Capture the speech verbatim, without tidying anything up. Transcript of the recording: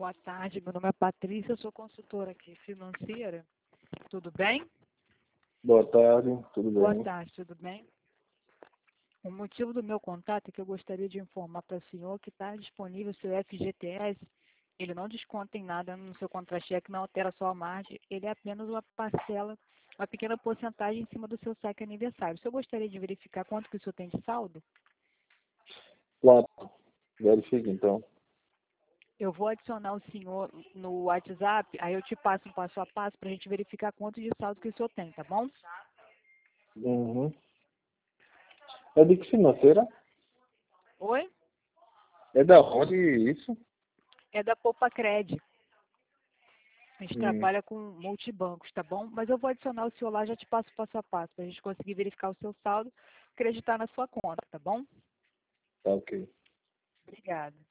Boa tarde, meu nome é Patrícia, eu sou consultora aqui financeira. Tudo bem? Boa tarde, tudo Boa bem? tarde, tudo bem? O motivo do meu contato é que eu gostaria de informar para o senhor que está disponível o seu F G T S. Ele não desconta em nada no seu contra-cheque, não altera a sua margem, ele é apenas uma parcela, uma pequena porcentagem em cima do seu saque aniversário. O senhor gostaria de verificar quanto que o senhor tem de saldo? Quatro. Verifique então. Eu vou adicionar o senhor no WhatsApp, aí eu te passo um passo a passo para a gente verificar quanto de saldo que o senhor tem, tá bom? Uhum. É de que financeira? Oi? É da onde isso? É da Poupa Cred. A gente Hum, trabalha com multibancos, tá bom? Mas eu vou adicionar o senhor lá, já te passo passo a passo, para a gente conseguir verificar o seu saldo, acreditar na sua conta, tá bom? tá ok. Obrigada.